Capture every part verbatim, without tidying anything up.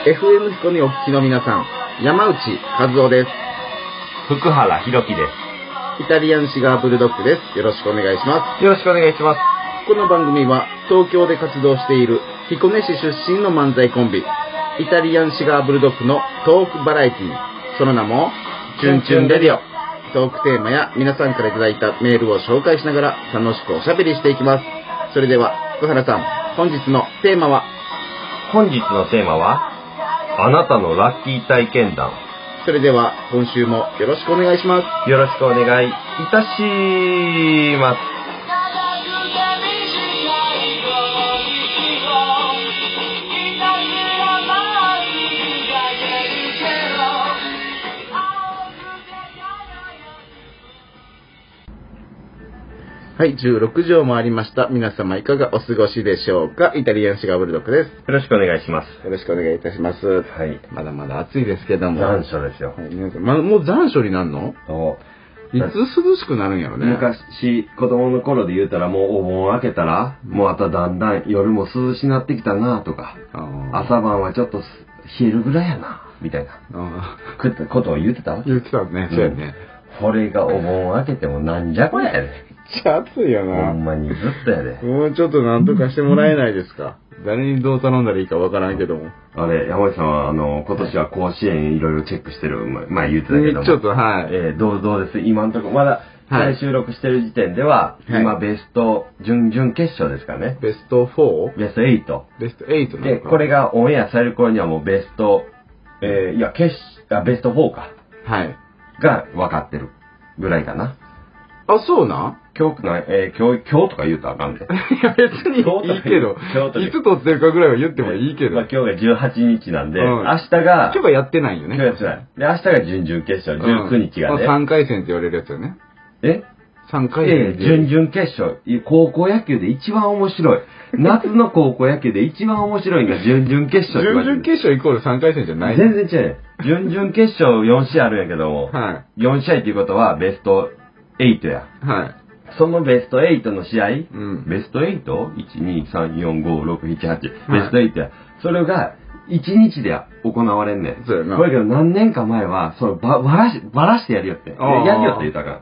エフエム 彦にお聞きの皆さん、山内和夫です。 福原博樹でイタリアンシガーブルドッグです。よろしくお願いします。 す。よろしくお願いします。 この番組は東京で活動している彦根市出身の漫才コンビ、イタリアンシガーブルドッグのトークバラエティー、その名もチュンチュンレディオ。トークテーマや皆さんからいただいたメールを紹介しながら楽しくおしゃべりしていきます。それでは福原さん、本日のテーマは？ 本日のテーマは、あなたのラッキー体験談。 それでは今週もよろしくお願いします。 よろしくお願いいたします。 はい、じゅうろくじを回りました。皆様いかがお過ごしでしょうか。イタリアンシガーブルドッグです。 よろしくお願いします。 よろしくお願いいたします。 はい。 まだまだ暑いですけども。 残暑ですよ。 はい、皆さん、ま、もう残暑になるの？ そういつ涼しくなるんやろね。 昔、子供の頃で言うたらもうお盆開けたら、もうまただんだん夜も涼しなってきたなとか、朝晩はちょっと冷えるぐらいやな、みたいなことを言ってたわけ。 言ってたね、そうやね。 これがお盆開けてもなんじゃこりゃやで。 めっちゃ暑いよな。 ほんまにずっとやで。 もうちょっとなんとかしてもらえないですか。誰にどう頼んだらいいかわからんけども。 あれ、山内さんは、あの、今年は甲子園いろいろチェックしてる、まあ言ってたけども。 ちょっと、はい。 えー、どう、どうです今のところ、まだ、はい、収録してる時点では、はい、今ベスト、準々決勝ですかね。 ベスト フォー？ ベストエイト。 ベストエイトなのか。 で、これがオンエアされる頃にはもうベスト、えー、いや、決あ、ベストフォーか。 はい。 が分かってるぐらいかな。 あ、そうなん今日な、えー、今日、今日とか言うとあかんで。 いや、別にいいけど、いつ撮ってるかぐらいは言ってもいいけど。 まあ今日がじゅうはちにちなんで、うん、明日が、 今日はやってないよね。 今日やってない。で、明日が準々決勝、じゅうくにちがね。 うん、さんかい戦って言われるやつよね。 え ? さんかい戦。 ええ、準々決勝。高校野球で一番面白い。夏の高校野球で一番面白いのが準々決勝。 準々決勝イコールさんかい戦じゃない？ 全然違う。準々決勝よんしあいあるんやけども、はい、よんしあいっていうことはベストエイトや。はい。そのベストエイトの試合、うん、ベスト エイト？ いち、に、さん、よん、ご、ろく、なな、はち、はい、ベストエイトや。それがいちにちで行われんねん。 そうやな。 これけど何年か前は、そのば、ばらし、ばらしてやるよって。やるよって言ったから。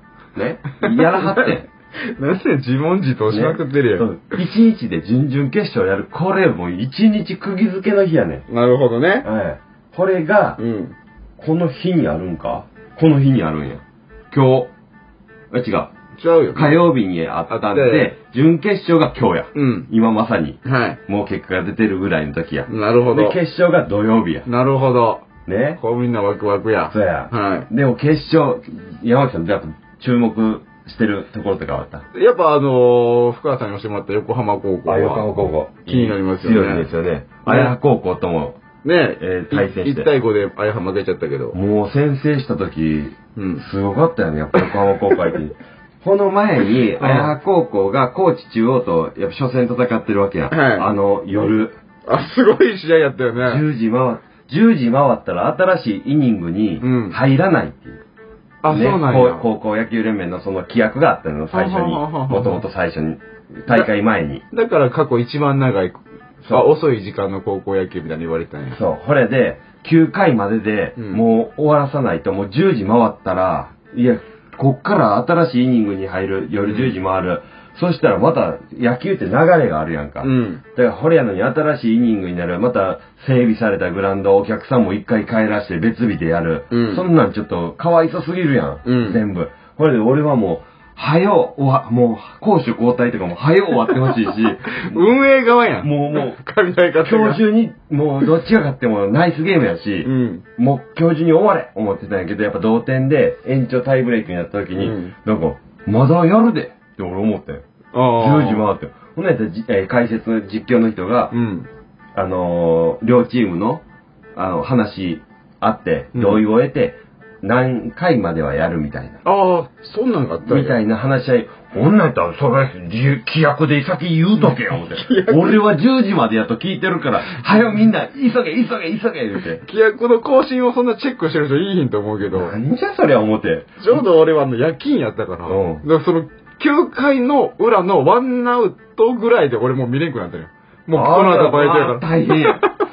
ね。やらはって。 なんで自問自答しまくってるやん。 ね、いちにちで準々決勝やる。これもういちにち釘付けの日やねん。 なるほどね。はい。 これが、うん、この日にあるんか？この日にあるんや。今日、あ、違う。 違うよ。 火曜日にあったんで、準決勝が今日や。うん。今まさに。はい。もう結果が出てるぐらいの時や。 なるほど。 で、決勝が土曜日や。 なるほど。 ね。 こうみんなワクワクや。 そうや。はい。でも決勝、山木さん、やっぱ注目してるところとかあった？ やっぱあのー、福原さんに教えてもらった横浜高校は。 あ、横浜高校。 気になりますよね。 強いですよね。綾浜高校とも。ねえ、えー、対戦して。 いちたいごで綾浜負けちゃったけど。 もう先制した時、うん、すごかったよね、やっぱ横浜高校相手に。この前に、綾浜高校が高知中央と、やっぱ初戦戦ってるわけや。はい。あの、夜。 あ、すごい試合やったよね。 じゅうじ回、じゅうじ回ったら新しいイニングに入らないっていう。 うん、あ、ね、そうなんや。 高校野球連盟のその規約があったの、最初に。もともと最初に。大会前に。 だから過去一番長い、あ、遅い時間の高校野球みたいに言われてたんや。 そう。これで、きゅうかいまでで、もう終わらさないと、もうじゅうじ回ったら、いや、こっから新しいイニングに入る、夜じゅうじ回る。うん、そしたらまた野球って流れがあるやんか。うん、だからこれやのに新しいイニングになる。また整備されたグラウンド、お客さんも一回帰らして別日でやる。うん、そんなんちょっとかわいそすぎるやん。うん、全部。これで俺はもう、はよ、おわ、もう、攻守交代とかもはよ終わってほしいし。 運営側やん。 もう、もう、 雷方今日中に、もう、どっちが勝ってもナイスゲームやし、うん、もう今日中に終われ思ってたんやけど、やっぱ同点で延長タイブレイクになった時に、うん、なんか、まだやるでって俺思ってん。じゅうじ回って。ほんなやったら、えー、解説、実況の人が、うん、あのー、両チームの、あの、話あって、同意を得て、うん、何回まではやるみたいな。 ああ、そんなんがあったみたいな話し合い。ほんなんやったら、それ、規約で先言うとけよ、思って。俺はじゅうじまでやと聞いてるから、はよみんな、急げ、急げ、急げ、言うて。 規約の更新をそんなチェックしてる人いいひんと思うけど。 なんじゃそりゃ思って。 ちょうど俺はあの夜勤やったから。うん。だからその、きゅうかいの裏のワンアウトぐらいで俺もう見れんくなったよ。もうこの後バイトやから。 大変や。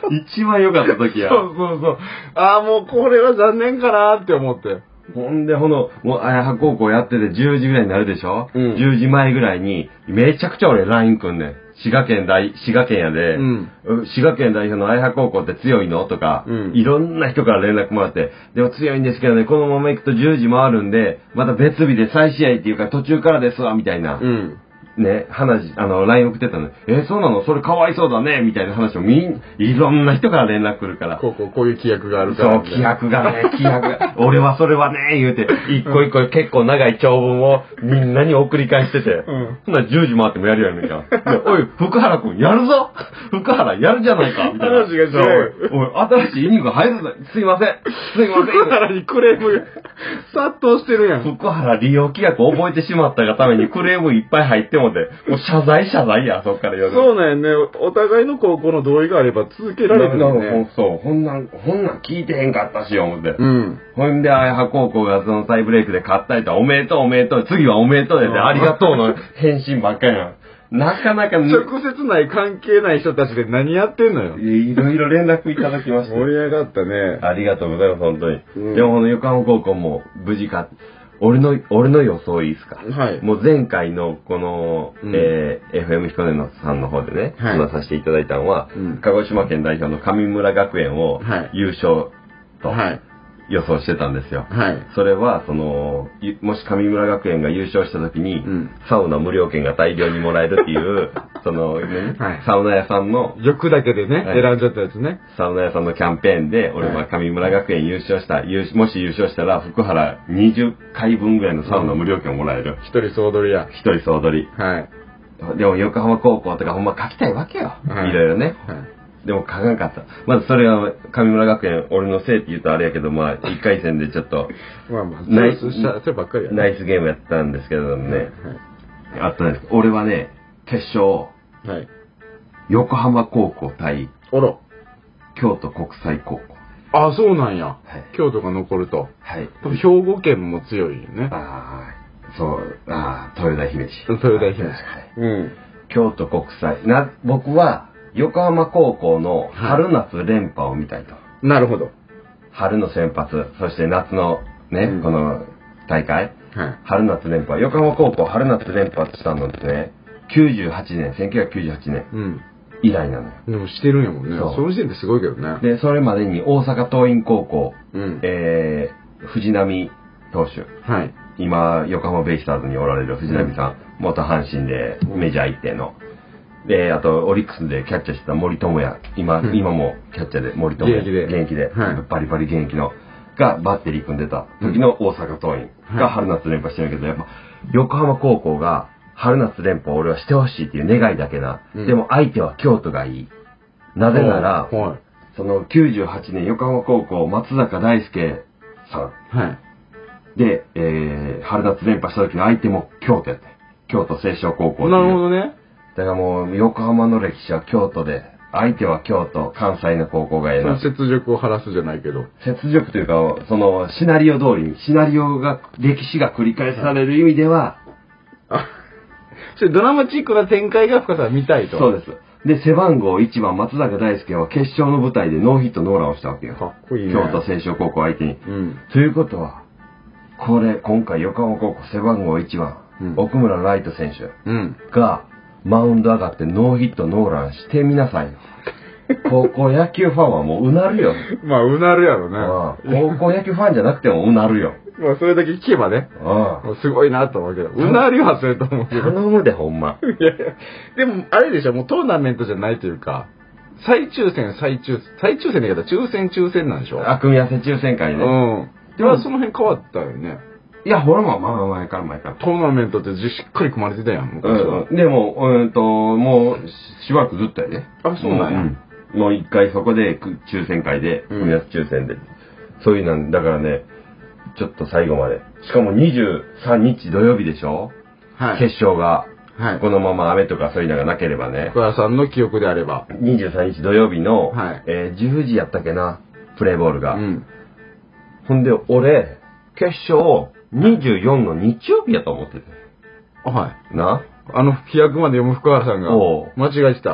一番良かった時や。 そうそうそう。ああ、もうこれは残念かなって思って。 ほんで、ほの、もう、あやは高校やっててじゅうじぐらいになるでしょ、うん、じゅうじまえぐらいに、めちゃくちゃ俺 ライン くんねん。滋賀県大、滋賀県やで、うん、滋賀県代表のあやは高校って強いのとか、うん、いろんな人から連絡もらって、でも強いんですけどね、このまま行くとじゅうじ回るんで、また別日で再試合っていうか途中からですわ、みたいな。うんね、話、あの、ライン 送ってたの。えー、そうなのそれかわいそうだねみたいな話をみん、いろんな人から連絡来るから。 こう、こう、こういう規約があるから、 ね。そう、規約がね、規約が。俺はそれはね、言うて、一個一個結構長い長文をみんなに送り返してて。うん。ほんならじゅうじ回ってもやるやんねんか。おい、福原くんやるぞ福原やるじゃないかみたいな。 話が違う。 おい、新しいイニング入るぞ。すいません。すいません。 福原にクレームが殺到してるやん。 福原利用規約覚えてしまったがためにクレームいっぱい入ってもて、もう謝罪謝罪や、そっから夜。 そうなんやね。お互いの高校の同意があれば続けられるよね。 そう、ほんなん、ほんなん聞いてへんかったし、思って。うん。ほんで、あやは高校がその再ブレイクで勝ったりと、おめでとうおめでとう、次はおめでとうで、ありがとうの返信ばっかりやん。なかなか、 直接ない関係ない人たちで何やってんのよ。 いろいろ連絡いただきました。 盛り上がったね。 ありがとうございます、本当に。うん、でも、この横浜高校も無事か。俺の、俺の予想いいですか？はい。もう前回のこの、うん、えー、エフエム 彦根のさんの方でね、はい、話させていただいたのは、うん、鹿児島県代表の上村学園を優勝と、はい、予想してたんですよ。はい。それは、その、もし上村学園が優勝した時に、うん、サウナ無料券が大量にもらえるっていう、その、ね、はい、サウナ屋さんの、 欲だけでね、はい、選んじゃったやつね。 サウナ屋さんのキャンペーンで、俺は上村学園優勝した、もし優勝したら、福原にじゅっかいぶんぐらいのサウナ無料券をもらえる。 一、うん、人総取りや。 一人総取り。はい。でも横浜高校とかほんま書きたいわけよ。はい。いろいろね。はい。でも書かんかった。まずそれは上村学園、俺のせいって言うとあれやけど、まあ、一回戦でちょっと、まあまあ、ナイス、そればっかりや、ね、ナイスゲームやったんですけどね。はいはい、あったんです。俺はね、決勝、はい、横浜高校対、あら、京都国際高校。 あ、そうなんや。はい、京都が残ると。はい。兵庫県も強いよね。 ああ、そう、ああ、豊田姫路。 豊田姫路。はい。 うん。京都国際。な、僕は、横浜高校の春夏連覇を見たいと。 なるほど。 春の先発、そして夏のね、うん、この大会、はい、春夏連覇。横浜高校春夏連覇したのですね、きゅうじゅうはちねん、せんきゅうひゃくきゅうじゅうはちねん、うん、以来なのよ。 でもしてるんやもんね。そう。その時点ですごいけどね。 で、それまでに大阪桐蔭高校、うん、えー、藤波投手。はい。今、横浜ベイスターズにおられる藤波さん、うん、元阪神でメジャー行っての。で、あと、オリックスでキャッチャーしてた森友哉。今、うん、今もキャッチャーで森友哉。現役で。現役で。はい、バリバリ現役の。が、バッテリー組んでた時の大阪桐蔭が春夏連覇してるけど、やっぱ、横浜高校が春夏連覇を俺はしてほしいっていう願いだけな。うん、でも相手は京都がいい。なぜなら、はい、そのきゅうじゅうはちねん横浜高校松坂大輔さん。はい、で、えー、春夏連覇した時の相手も京都やって。京都青少高校っていう。 なるほどね。 だからもう、横浜の歴史は京都で、相手は京都、関西の高校がええな。 その雪辱を晴らすじゃないけど。 雪辱というか、その、シナリオ通りに、シナリオが、歴史が繰り返される意味では、 あ、それドラマチックな展開が深さ見たいと。 そうです。で、背番号いちばん松坂大輔は決勝の舞台でノーヒットノーランをしたわけよ。 かっこいいね。 京都青少高校相手に。うん。ということは、これ、今回横浜高校背番号いちばん、うん、奥村ライト選手が、マウンド上がってノーヒットノーランしてみなさいよ。高校野球ファンはもううなるよ。 まあ、うなるやろね。 ああ、高校野球ファンじゃなくてもうなるよ。 まあ、それだけ聞けばね。ああ、すごいなと思うけど。うなりはすると思うけど。 頼むで、ほんま。いやいや。 でも、あれでしょ、もうトーナメントじゃないというか、再抽選、再抽、再抽選だけど、抽選、抽選なんでしょ。 あ、組み合わせ抽選会ね。うん。 でも、その辺変わったよね。 いや、ほらも、まあ前から前から。 トーナメントってしっかり組まれてたやん、 昔は。うん、でも、うんと、もう、しばらくずっとやね。 あ、そうなんや。 うん、もう一回そこで、抽選会で、組み合わせ抽選で。うん、そういうなんだからね、ちょっと最後まで。しかもにじゅうさんにち土曜日でしょ。はい。決勝が。はい。このまま雨とかそういうのがなければね。 福原さんの記憶であれば。 にじゅうさんにち土曜日の、はい。えー、じゅうじやったっけな、プレーボールが。うん。ほんで、俺、決勝、にじゅうよっかの日曜日やと思ってて。 はい。 なあの、飛躍まで読む福原さんが。お間違えてた。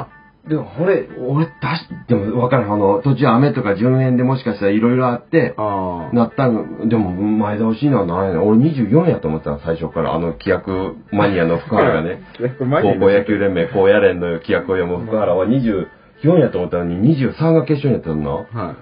でも、俺、俺出し、でも分からん。あの、途中雨とか順延でもしかしたらいろいろあって、 あなったの、でも前倒しにはないね。俺にじゅうよんやと思ってたの、最初から。あの、規約マニアの福原がね、高校野球連盟高野連の規約を読む福原はにじゅうよんやと思ったのににじゅうさんが決勝にやったの。 はい。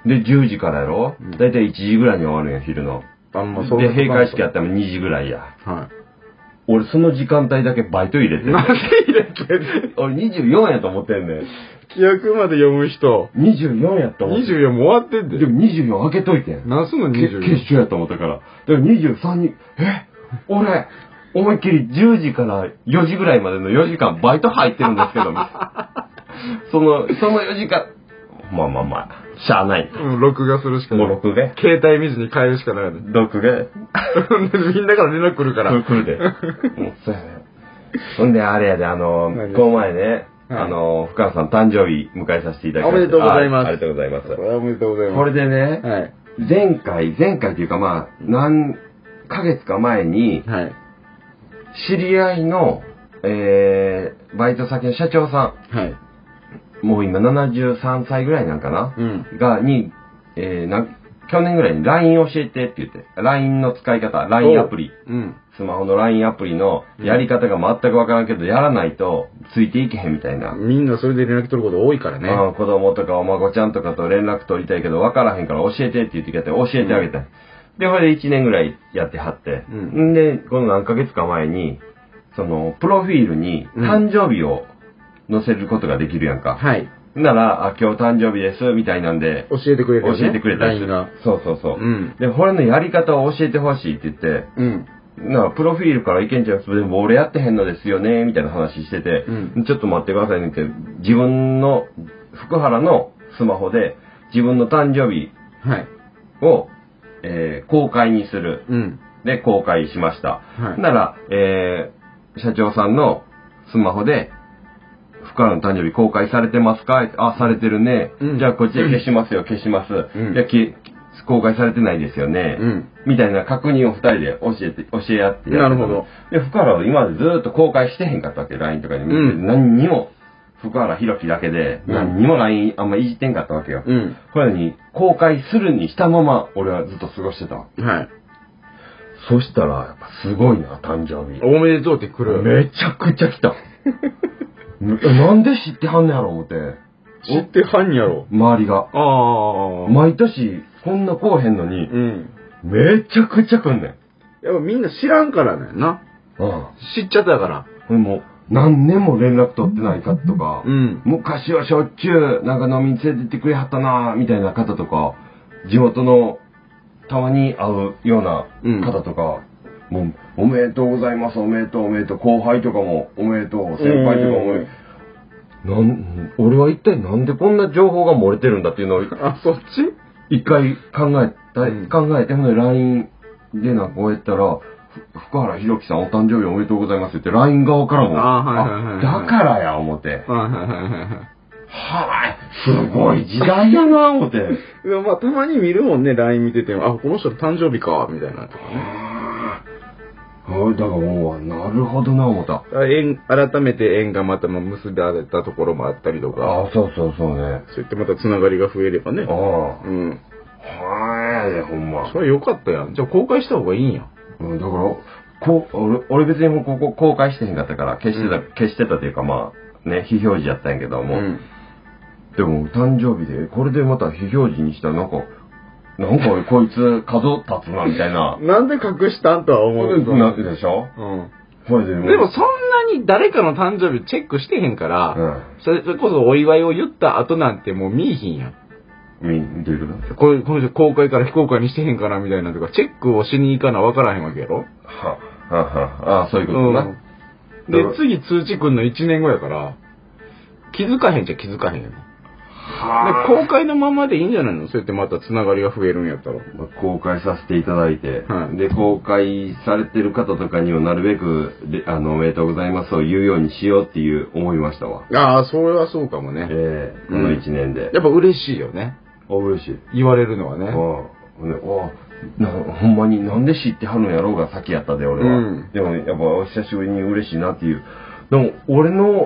で、じゅうじからやろ、うん、だいたいいちじぐらいに終わるんや、昼の。 あんまそうで、閉会式やったらにじぐらいや。 はい。 俺その時間帯だけバイト入れてる。 なんで入れてる俺にじゅうよんやと思ってんねん。 規約まで読む人。 にじゅうよんやと思って。 にじゅうよんも終わってんで。 でもにじゅうよん開けといてん。 何すんのにじゅうよん。 決勝やと思ったから。だからにじゅうさんに、え俺、思いっきりじゅうじからよじぐらいまでのよじかんバイト入ってるんですけど、その、そのよじかん、まあまあまあ、しゃあない。 うん、録画するしかない。 もう録画携帯見ずに変えるしかないの。 録画みんなから連絡来るから。 来るで。もうそうやね。ほんで、あれやで、あの、この前ね、あの、深川さん誕生日迎えさせていただきました。 おめでとうございます。 ありがとうございます。 おめでとうございます。 これでね、 はい、 前回、前回というかまあ、何ヶ月か前に、 はい、 知り合いの、えー、バイト先の社長さん、はい、 もう今ななじゅうさんさいぐらいなんかな、 うん、 が、に、えー、な、去年ぐらいに ライン 教えてって言って、ライン の使い方、ライン アプリ、 うん、 スマホの ライン アプリのやり方が全くわからんけど、やらないとついていけへんみたいな。 みんなそれで連絡取ること多いからね。 うん、子供とかお孫ちゃんとかと連絡取りたいけど、わからへんから教えてって言ってきて、教えてあげたい。うん、で、これでいちねんぐらいやってはって、うん、で、この何ヶ月か前に、その、プロフィールに誕生日を載せることができるやんか。 うん、はい。 なら、あ、今日誕生日です、みたいなんで。 教えてくれる、 ね、教えてくれたりする。そうそうそう。うん、で、これのやり方を教えてほしいって言って、うん。なあ、プロフィールからいけんちゃう、でも俺やってへんのですよね、みたいな話してて、うん、ちょっと待ってくださいねって、自分の、福原のスマホで、自分の誕生日を、はい、えー、公開にする。うん、で、公開しました。はい、なら、えー、社長さんのスマホで、福原の誕生日公開されてますか？あ、されてるね。うん、じゃあこっちで消しますよ、消します。うん、じゃあき公開されてないですよね。うん、みたいな確認を二人で教えて、教え合ってやる。 なるほど。 で、福原は今までずっと公開してへんかったわけ、ライン とかに。うん、何にも、福原弘樹だけで、何にも ライン あんまいじってんかったわけよ。うん、これに公開するにしたまま、俺はずっと過ごしてたわけ。はい。そしたら、やっぱすごいな、誕生日。 おめでとうって来る。 めちゃくちゃ来た。なんで知ってはんねやろ思って。 知ってはんやろ周りが。ああ。毎年、こんな来おへんのに、うん、めちゃくちゃ来んねん。 やっぱみんな知らんからねんな。うん。知っちゃったから。 もう、何年も連絡取ってないかとか、うん、昔はしょっちゅう、なんか飲みに連れてってくれはったなみたいな方とか、地元の、たまに会うような方とか、うん、もう、おめでとうございます、おめでとう、おめでとう、後輩とかもおめでとう、先輩とかもおめでとう。なん、俺は一体なんでこんな情報が漏れてるんだっていうのを、 あ、そっち一回考えた、うん、考えて、ほんで ライン でなんかこうやったら、福原弘樹さんお誕生日おめでとうございますって ライン 側からも、あ、はいはいはいはい、だからや、思って。はいはいはいはい。はい、すごい時代やな、思って。 でもまあ、たまに見るもんね、ライン 見てても、あ、この人誕生日か、みたいなとかね。 だからもう、なるほどな、思った。 縁、改めて縁がまた結ばれたところもあったりとか。 ああ、そうそうそうね。 そういってまたつながりが増えればね。ああ。うん。 はーい、ほんま。 それよかったやん。じゃあ公開した方がいいんや。 うん、だから、こう、俺、俺別にもうここ公開してへんかったから、消してた、うん、消してたというかまあ、ね、非表示やったんやけども。うん、でも、誕生日で、これでまた非表示にしたらなんか、なんかこいつ角立つなみたいな。 なんで隠したんとは思う。 なんででしょ？うん。 これでも。でもそんなに誰かの誕生日チェックしてへんから、うん、それこそお祝いを言った後なんてもう見えひんやん。 見、どういうこと？ これ、この人公開から非公開にしてへんかなみたいなとか、チェックをしに行かな分からへんわけやろ？ は、は、は、ああ、そういうことな。 うん、で、次通知くんのいちねんごやから、気づかへんじゃ気づかへんよね。で公開のままでいいんじゃないの？そうやってまたつながりが増えるんやったら。 まあ、公開させていただいて、はい、で、公開されてる方とかにもなるべく、あの、おめでとうございますを言うようにしようっていう思いましたわ。 ああ、それはそうかもね。 ええー、このいちねんで、 うん。やっぱ嬉しいよね。 あ、嬉しい。 言われるのはね。ああ、ね、あなほんまになんで知ってはるんやろうが先やったで、俺は。うん、でも、やっぱ久しぶりに嬉しいなっていう。でも、俺の、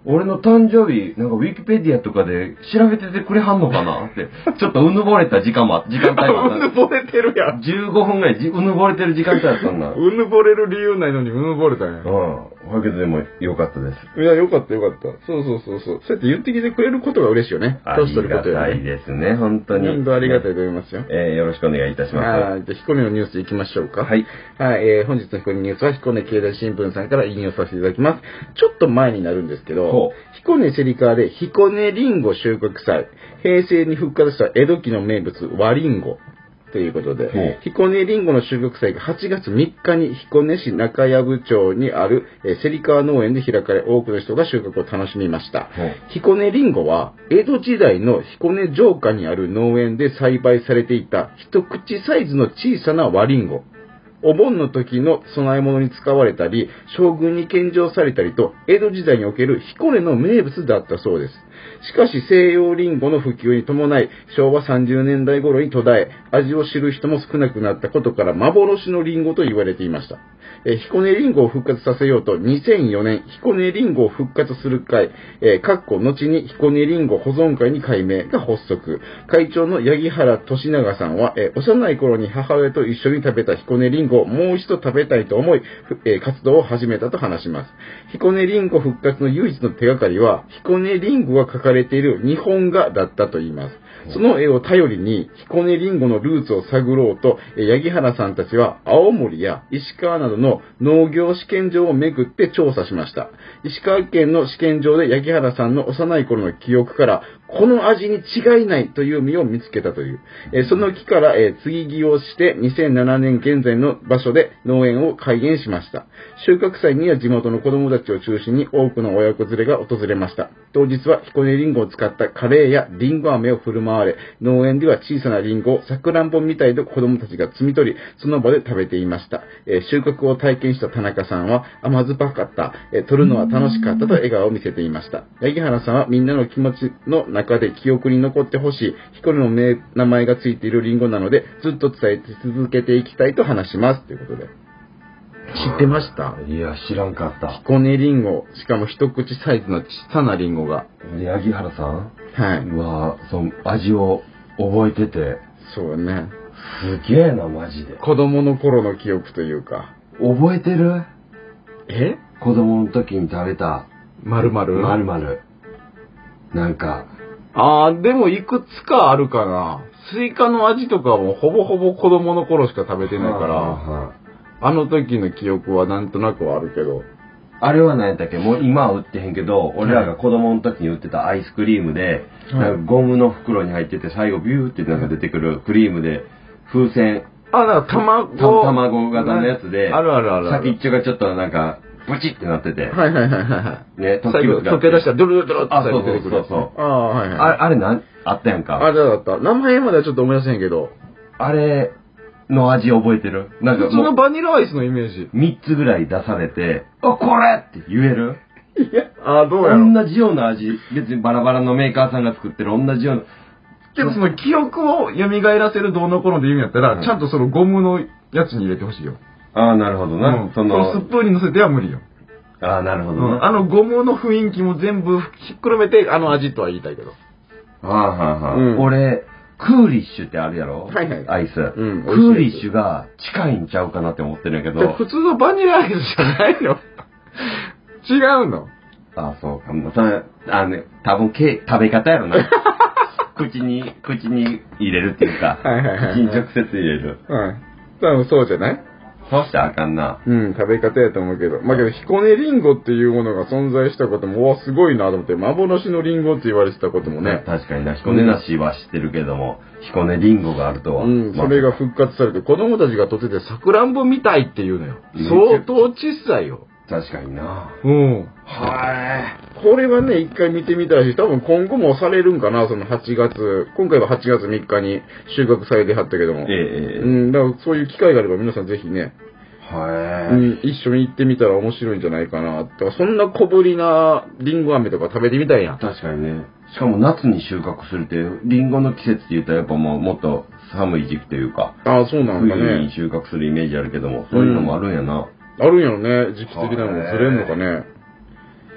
俺の誕生日、なんかウィキペディアとかで調べててくれはんのかなって、ちょっとうぬぼれた時間もあ時間帯もあった。 うぬぼれてるやん。 じゅうごふんぐらいじうぬぼれてる時間帯だったんだ。 うぬぼれる理由ないのにうぬぼれたんや。 うん。だけどでもよかったです。 いや、よかったよかった。そうそうそうそう。そうやって言ってきてくれることが嬉しいよね。 ありがたいですね、本当に。 本当ありがたいと思いますよ。 えー、よろしくお願いいたします。 はい。じゃあ、彦根のニュース行きましょうか。 はい。 はい、えー、本日の彦根ニュースは彦根経済新聞さんから引用させていただきます。ちょっと前になるんですけど、彦根セリカで彦根りんご収穫祭、平成に復活した江戸期の名物、和りんご。ということで、彦根りんごの収穫祭がはちがつみっかに彦根市中藪町にある、えー、芹川農園で開かれ、多くの人が収穫を楽しみました。彦根りんごは、江戸時代の彦根城下にある農園で栽培されていた一口サイズの小さな和りんご。お盆の時の供え物に使われたり、将軍に献上されたりと、江戸時代における彦根の名物だったそうです。しかし西洋リンゴの普及に伴い、しょうわさんじゅうねんだい頃に途絶え、味を知る人も少なくなったことから幻のリンゴと言われていました。えー、彦根りんごを復活させようと、にせんよねん、彦根りんごを復活する会、えー、かっこ後に彦根りんご保存会に改名が発足。会長の八木原俊永さんは、えー、幼い頃に母親と一緒に食べた彦根りんごをもう一度食べたいと思い、えー、活動を始めたと話します。彦根りんご復活の唯一の手がかりは、彦根りんごが書かれている日本画だったといいます。その絵を頼りに、彦根りんごのルーツを探ろうと、八木原さんたちは青森や石川などの農業試験場を巡って調査しました。石川県の試験場で八木原さんの幼い頃の記憶から、この味に違いないという実を見つけたという。その木から継ぎ木をしてにせんななねん現在の場所で農園を開園しました。収穫祭には地元の子供たちを中心に多くの親子連れが訪れました。当日は彦根りんごを使ったカレーやりんご飴を振る舞われ、農園では小さなりんごをさくらんぼみたいと子供たちが摘み取り、その場で食べていました。収穫を体験した田中さんは甘酸っぱかった、取るのは楽しかったと笑顔を見せていました。八木原さんはみんなの気持ちの中で記憶に残ってほしい、彦根の名名前がついているリンゴなので、ずっと伝えて続けていきたいと話しますということで。知ってました？ いや、知らんかった。 彦根りんご、しかも一口サイズの小さなリンゴが。 八木原さん？ はい。 うわその味を覚えてて。 そうね。 すげえな、マジで。 子供の頃の記憶というか。 覚えてる？ え？ 子供の時に食べた。 丸々？ 丸々。なんか。 あー、でもいくつかあるかな。スイカの味とかもほぼほぼ子供の頃しか食べてないから、はあはあ、あの時の記憶はなんとなくはあるけど。 あれは何やったっけ？もう今は売ってへんけど、俺らが子供の時に売ってたアイスクリームで、はい、なんかゴムの袋に入ってて、最後ビューってなんか出てくるクリームで、風船。 あ、だから卵。 卵型のやつで、 あるあるある。 先っちょがちょっとなんか、ブチってなってて。 はいはいはいはい。 ね、 最後溶け出したらドルドルドルって出てくる。あ、そうそうそう。ああ、はいはい。あれ、あれなん、あったやんか。 あれだった。名前まではちょっと思い出せへんけど。 あれの味覚えてる？なんか普通のバニラアイスのイメージ。 みっつぐらい出されて、あ、これって言える？ いや、あ、どうやろ。 同じような味。別にバラバラのメーカーさんが作ってる同じような。 でもその記憶を蘇らせるどうのこうので言うんやったら、うん、ちゃんとそのゴムのやつに入れてほしいよ。 ああ、なるほどな。 うん、そのスプーンに乗せては無理よ。 ああ、なるほどな、 うん。あのゴムの雰囲気も全部ひっくるめて、あの味とは言いたいけど。 ああ、はあ、はあ。うん、俺、クーリッシュってあるやろ？ はいはい。 アイス。 うん。 クーリッシュが近いんちゃうかなって思ってるんやけど。 普通のバニラアイスじゃないの？違うの？ ああ、そうかも。それ、あのね、多分け、食べ方やろな。口に、口に入れるっていうか。 はいはいはい、はい。 口に直接入れる。 うん。多分そうじゃない？ そうしたらあかんな。 うん、食べ方やと思うけど。まあけど、彦根りんごっていうものが存在したことも、うわ、すごいなと思って、幻のりんごって言われてたこともね。 確かにな、彦根梨は知ってるけども、うん、彦根りんごがあるとは。 うん、それが復活されて、子供たちがとってて、さくらんぼみたいって言うのよ。相当小さいよ。 確かにな。 うん。 はい。 これはね、一回見てみたいし、多分今後もされるんかな、そのはちがつ。今回ははちがつみっかに収穫されてはったけども。 ええー。 うん、だからそういう機会があれば皆さんぜひね、 はい、 うん、一緒に行ってみたら面白いんじゃないかな。だからそんな小ぶりなリンゴ飴とか食べてみたいやん。 確かにね。しかも夏に収穫するって、リンゴの季節って言ったらやっぱもうもっと寒い時期というか。 ああ、そうなんだね。 冬に収穫するイメージあるけども、そういうのもあるんやな。 うん、あるんやろね。時期的なのもずれんのかね。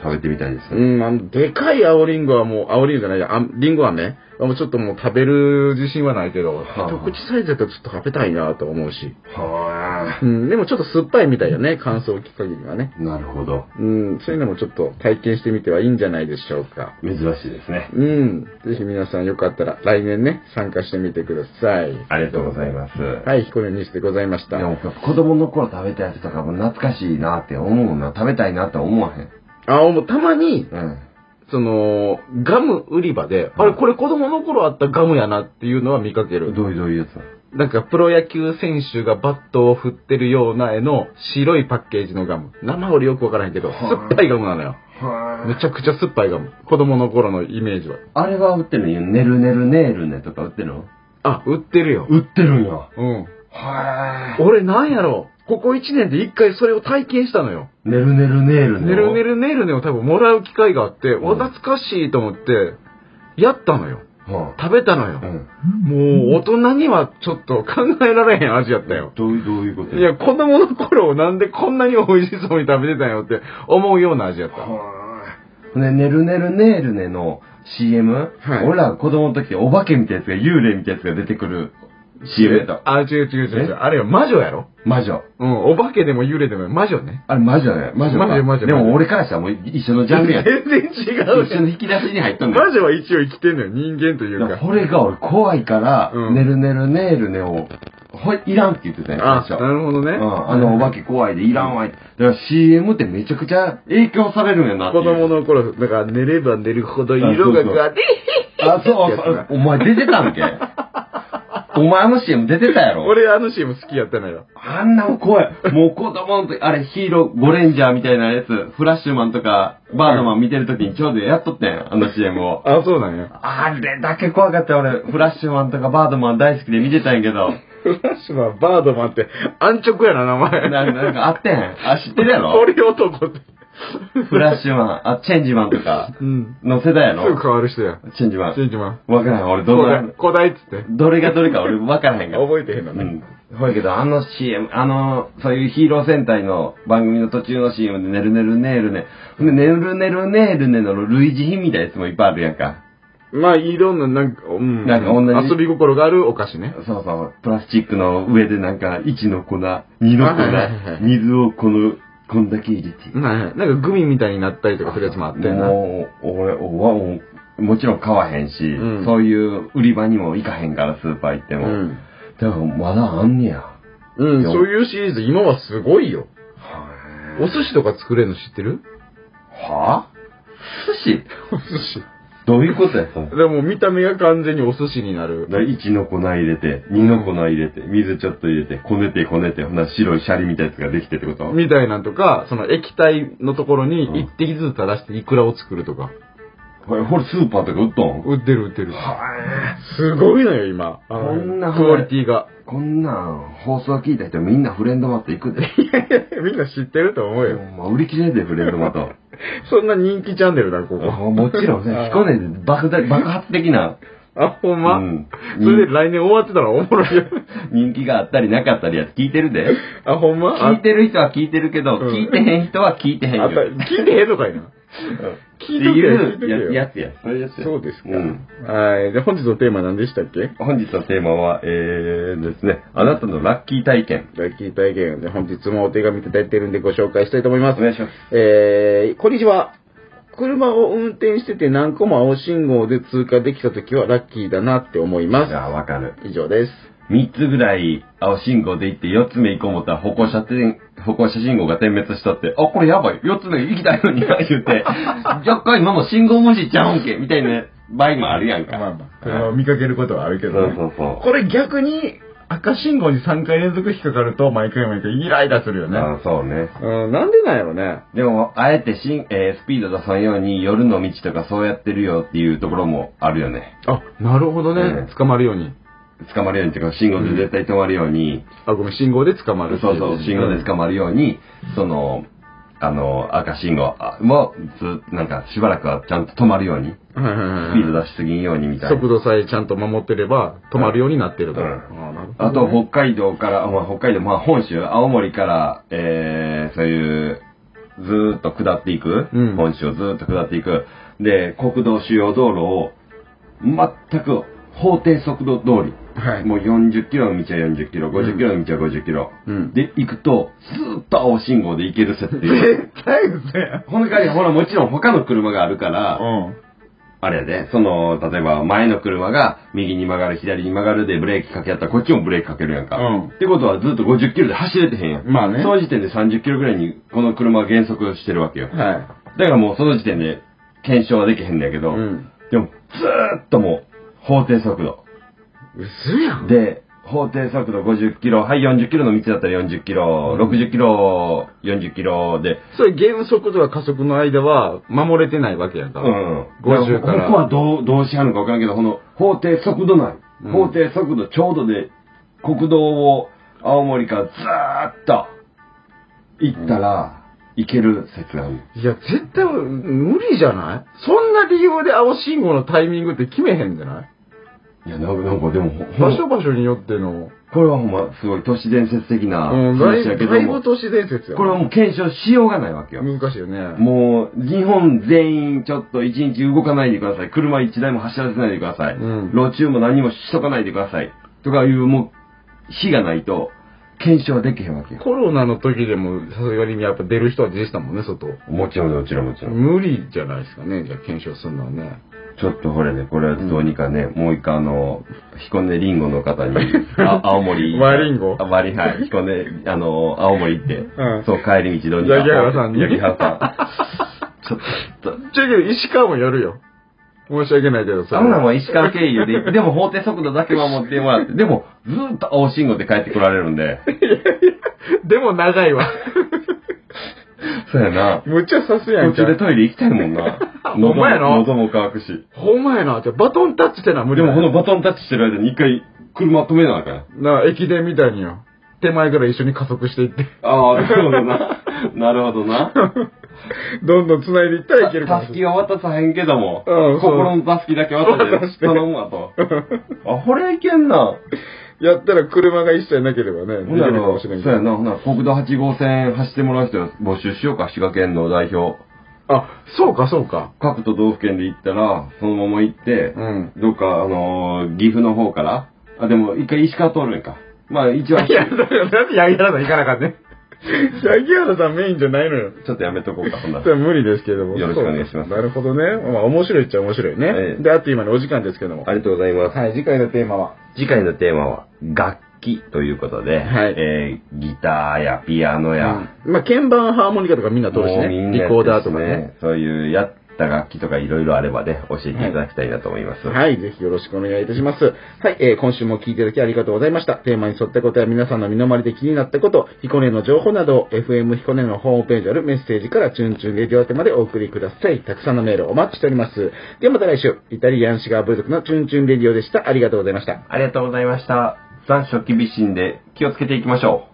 食べてみたいですね。 うん、あの、でかい青リンゴはもう、青リンゴじゃないや、あリンゴはね、もうちょっともう食べる自信はないけど、 はあ、 一口サイズだとちょっと食べたいなと思うし。 はうん、でもちょっと酸っぱいみたいよね、乾燥期限がね。 あ。なるほど。 うん、そういうのもちょっと体験してみてはいいんじゃないでしょうか。 珍しいですね。 うん。ぜひ皆さんよかったら来年ね、参加してみてください。 ありがとうございます。 はい、彦根西でございました。 でも、子供の頃食べたやつとかも懐かしいなって思うな。食べたいなって思わへん。 あ、もうたまに、 うん。 その、ガム売り場で、あれ、これ子供の頃あったガムやなっていうのは見かける。 どういう、どういうやつだ？ なんか、プロ野球選手がバットを振ってるような絵の白いパッケージのガム。生俺よくわからへんけど、酸っぱいガムなのよ。めちゃくちゃ酸っぱいガム。子供の頃のイメージは。 あれは売ってるんよ。ねるねるねーるねとか売ってるの？ あ、売ってるよ。 売ってるんや。 うん。 はー。俺なんやろここ一年で一回それを体験したのよ。 ねるねるねーるね。 ねるねるねるねを多分もらう機会があって、お、懐かしいと思って、やったのよ。 はあ、 食べたのよ。うん、もう大人にはちょっと考えられへん味やったよ。 どういう、どういうこと？ いや、子供の頃なんでこんなに美味しそうに食べてたんよって思うような味やった。 はあ、ね、ねるねるねーるねの シーエム、はい、俺らが子供の時お化けみたいなやつが、幽霊みたいなやつが出てくる シーエム やった。 あ、違う違う違う違う。あれよ、魔女やろ？ 魔女。 うん、お化けでも幽霊でも魔女ね。 あれ魔女ね。魔女。 魔女、魔女。 でも俺からしたらもう一緒のジャンルや。 全然違う。 一緒の引き出しに入っとんねん。 魔女は一応生きてんのよ。人間というか。 これが俺怖いから、うん、ねるねるねーるねを、ほい、いらんって言ってたよ。 あ、なるほどね。 うん。あのお化け怖いでいらんわい。だから シーエム ってめちゃくちゃ影響されるんやなって。 子供の頃、だから寝れば寝るほど色ががであ、そうそう。お前出てたんけ？お前の シーエム 出てたやろ？ 俺あの シーエム 好きやったのよ。 あんなの怖い。もう子供の時、あれヒーロー、ゴレンジャーみたいなやつ、フラッシュマンとか、バードマン見てる時にちょうどやっとったやん、あの シーエム を。 あ、そうなんや。 あれだけ怖かった俺、フラッシュマンとかバードマン大好きで見てたんやけど。 フラッシュマン、バードマンって、安直やな、名前。 な, なんかあってん。あ、知ってるやろ？ 俺男って。 フラッシュマン、あ、チェンジマンとか、の世代やろ？ すぐ変わる人や。 チェンジマン。 チェンジマン。わからん、俺どれ。 古代っつって。 どれがどれか俺わからへんから。 覚えてへんのね。 うん。ほいけど、あの シーエム、あの、そういうヒーロー戦隊の番組の途中の シーエムで、ねるねるねーるね。で、ねるねるねーるねの類似品みたいなやつもいっぱいあるやんか。 まあ、いろんな、なんか、うん。 なんか同じ。 遊び心があるお菓子ね。 そうそう。プラスチックの上でなんか、いちの粉、にの粉、水をこの、こんだけ入れて。 なんかグミみたいになったりとかするやつもあってな。 もう、俺、ももちろん買わへんし、うん、そういう売り場にも行かへんから、スーパー行っても。うん、だからまだあんねや。 うん、そういうシリーズ今はすごいよ。お寿司とか作れるの知ってる？ はぁ？寿司？ お寿司。 どういうことやったの？ でも見た目が完全にお寿司になる。 いちの粉入れて、にの粉入れて、水ちょっと入れて、こねてこねて、ほんな白いシャリみたいなやつができてってこと？ みたいなんとか、その液体のところに一滴ずつ垂らしてイクラを作るとか。 これ、これスーパーとか売っとん？ 売ってる売ってる。 はぁ。すごいのよ、今。 こんなクオリティが。 こんなん放送聞いた人みんなフレンドマット行くで。 いやいや、みんな知ってると思うよ。 まあ、売り切れでフレンドマット。 そんな人気チャンネルだ、ここ。 もちろんね、彦根で爆発的な。 あ、ほんま？うん。それで来年終わってたらおもろいよ。 人気があったりなかったりやつ聞いてるで。 あ、ほんま？ 聞いてる人は聞いてるけど、うん、聞いてへん人は聞いてへんよ。 聞いてへんのかいな。 聞いてるやつや。 そうですか。うん、はい。で、本日のテーマ何でしたっけ？ 本日のテーマは、えーですね、あなたのラッキー体験。 ラッキー体験で、本日もお手紙いただいてるんでご紹介したいと思います。 お願いします。 えー、こんにちは。車を運転してて何個も青信号で通過できたときはラッキーだなって思います。 じゃあ、わかる。 以上です。 みっつぐらい青信号で行ってよっつめ行こう思ったら歩行者点、歩行者信号が点滅しとって、あ、これやばい。よっつめ行きたいのにな、言って、若干今も信号無視ちゃうんけみたいな場合もあるやんか。 まあまあ。それは見かけることはあるけどね。 そうそうそう。 これ逆に赤信号にさんかい連続引っかかると毎回毎回イライラするよね。 ああ、そうね。 うん、なんでなんやろね。 でも、あえてしん、えー、スピード出さんように夜の道とかそうやってるよっていうところもあるよね。 あ、なるほどね。うん、捕まるように。 捕まるようにっていうか、信号で絶対止まるように。 うん、あ、ごめん、信号で捕まる。 そうそう、信号で捕まるように、その、あの、赤信号も、ず、なんか、しばらくはちゃんと止まるように。スピード出しすぎんようにみたいな。 速度さえちゃんと守ってれば、止まるようになってるから。うんね、あと、北海道から、まあ、北海道、まあ、本州、青森から、えー、そういう、 ずーっと下っていく。 うん、 本州をずーっと下っていく。で、国道主要道路を全く法定速度通り。 はい。 もうよんじゅっキロの道はよんじゅっキロ、ごじゅっキロの道はごじゅっキロ。 うん。 で、行くと、ずーっと青信号で行ける設定。 絶対嘘や。 ほんで、ほら、もちろん他の車があるから、 うん。 あれやで、その、例えば前の車が右に曲がる、左に曲がるでブレーキかけやったらこっちもブレーキかけるやんか。 うん。 ってことはずっとごじゅっキロで走れてへんやん。 まあね。 その時点でさんじゅっキロぐらいにこの車は減速してるわけよ。 はい。 だからもうその時点で検証はできへんねんけど、 うん。 でもずーっともう法定速度。 嘘やん。 で、法定速度ごじゅっキロ、はい、よんじゅっキロの道だったらよんじゅっキロ、ろくじゅっキロ、よんじゅっキロで。 それ減速とか加速の間は守れてないわけやんか。 うん。 ごじゅうから。 ここはどう、どうしはるのかわからんけど、この法定速度内、うん、法定速度ちょうどで、国道を青森からずーっと行ったら、行ける説がある。 いや、絶対無理じゃない？そんな理由で青信号のタイミングって決めへんじゃない？ いや、なんか、なんかでも、 場所場所によっての。 これはほんま、すごい都市伝説的な話やけども。だいぶ都市伝説や。 これはもう検証しようがないわけよ。 難しいよね。 もう、日本全員ちょっと一日動かないでください。車一台も走らせないでください。うん、路中も何もしとかないでください。とかいう、もう、日がないと、検証はできへんわけよ。 コロナの時でも、さすがにやっぱ出る人は出てたもんね、外。 もちろん、もちろん、もちろん。 無理じゃないですかね、じゃあ検証するのはね。 ちょっとこれね、これはどうにかね、うん、もう一回あの、彦根りんごの方に、あ青森。 ワリンゴあ、ワリ、はい。彦根、あの、青森行って、うん、そう、帰り道どうにか。八木原さんに。 八木原さん。ちょっと。 ちょけど、石川もやるよ。申し訳ないけどさ。 あんなんは石川経由で、でも法定速度だけ守ってもらって、でも、ずーっと青信号で帰ってこられるんで。 でも長いわ。 そうやな。 むっちゃ刺すやん途中でトイレ行きたいもんな。 ほんまやな。 喉も乾くし。 ほんまやな。じゃバトンタッチしてな、無理でもこのバトンタッチしてる間に一回車止めなあかん。 なあ、駅伝みたいによ。手前から一緒に加速していって。 ああ、なるほどな。なるほどな。 どんどん繋いでいったらいけるかもたすきは渡さへんけども。 うん、 心のたすきだけ渡して頼むわと。あ、これいけんな。 やったら車が一切なければね、 ほんなら、そうやな、ほな、国道はち号線走ってもらう人募集しようか、滋賀県の代表。 あ、そうか、そうか。 各都道府県で行ったら、そのまま行って、うん、どっか、あのー、岐阜の方から、あ、でも一回石川通るんか。まあ一応。 いや、だって八木原さん行かなかったね。八木原さんメインじゃないのよ。 ちょっとやめとこうか、そんな。 それは無理ですけども。 よろしくお願いします。 なるほどね。まあ面白いっちゃ面白いね。ええ、で、あっという間にお時間ですけども。 ありがとうございます。 はい、次回のテーマは次回のテーマは、楽器ということで、はい、えー、ギターやピアノや、 うん、まあ鍵盤ハーモニカとかみんな通るしね。ねリコーダーとかね。 そういうやった楽器とかいろいろあればね、教えていただきたいなと思います。 はい、はい、ぜひよろしくお願いいたします。はい、えー、今週も聞いていただきありがとうございました。テーマに沿ったことや皆さんの身の回りで気になったこと、彦根の情報などを エフエム 彦根のホームページあるメッセージからチュンチュンレディオ宛てまでお送りください。たくさんのメールお待ちしております。ではまた来週、イタリアンシガーブルドックのチュンチュンレディオでした。ありがとうございました。 ありがとうございました。残暑厳しいんで気をつけていきましょう。